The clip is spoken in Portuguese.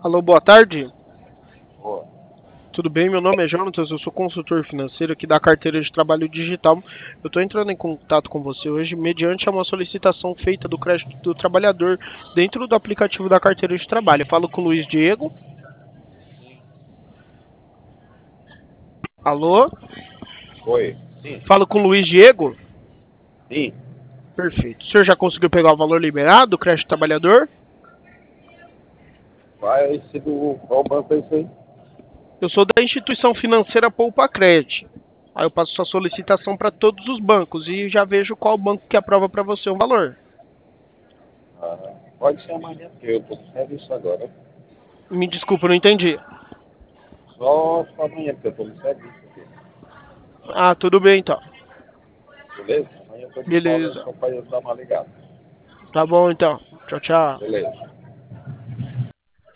Alô, boa tarde. Boa. Tudo bem? Meu nome é Jonatas, eu sou consultor financeiro aqui da carteira de trabalho digital. Eu estou entrando em contato com você hoje mediante uma solicitação feita do crédito do trabalhador dentro do aplicativo da carteira de trabalho. Eu falo com o Luiz Diego. Alô? Oi. Sim. Falo com o Luiz Diego. Sim. Perfeito. O senhor já conseguiu pegar o valor liberado do crédito do trabalhador? Vai ser do. Qual banco é isso aí? Eu sou da instituição financeira Poupa Cred. Aí eu passo sua solicitação para todos os bancos e já vejo qual banco que aprova para você o valor. Pode ser amanhã, porque eu tô com serviço agora. Me desculpa, não entendi. Só amanhã, porque eu tô no serviço aqui. Ah, tudo bem então. Beleza? Amanhã eu tô de folga Beleza. só pra eu dar uma ligada. Tá bom então. Tchau, tchau. Beleza.